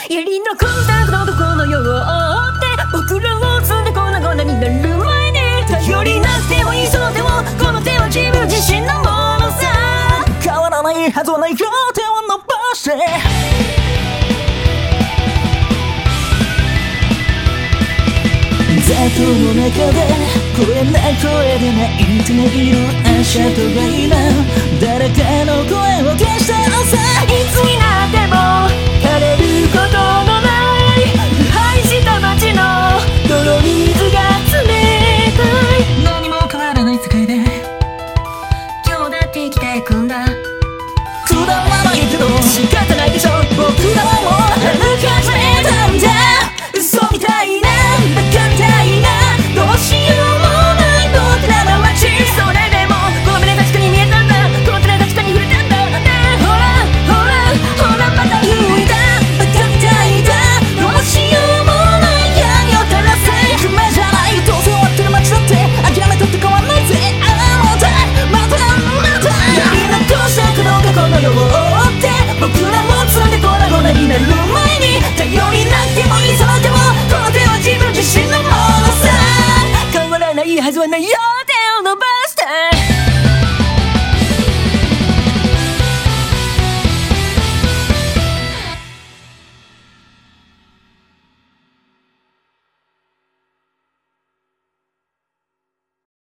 やり残したのどこのようって僕らを積んで粉々になる前に頼りなくてもいいその手をこの手は自分自身のものさ変わらないはずはないよ手を伸ばして雑踏の中で声で泣いている足跡がいる誰かの声を消した朝いつ